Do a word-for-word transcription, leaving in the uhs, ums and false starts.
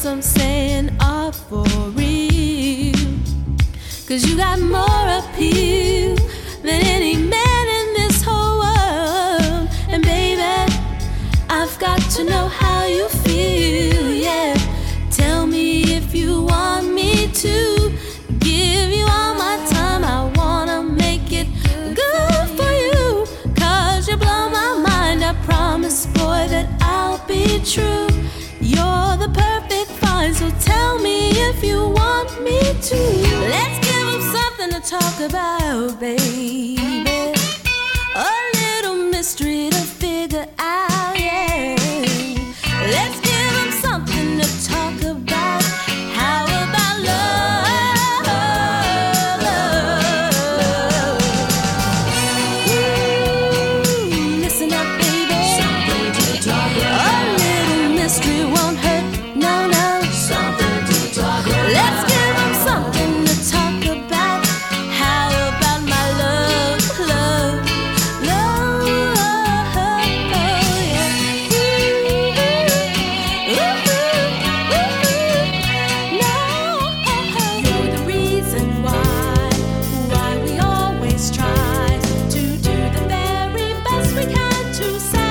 words I'm saying are for real. Cause you got more appeal than any man in this whole world. And baby, I've got to know how you feel, yeah. Tell me if you want me to give you all my time. I wanna make it good for you, cause you blow my mind. I promise, boy, that I'll be true. You're the perfect find, so tell me if you want me to. Let's give them something to talk about, baby. A little mystery to figure out, yeah. Let's give them something to talk about. How about love? Ooh, listen up, baby. Something to talk about. A little mystery won't hurt, no, no. Something to talk about. Let's give them something to talk about. How about my love, love, love, yeah. Ooh, ooh, ooh, no. You're the reason why, why we always try to do the very best we can to say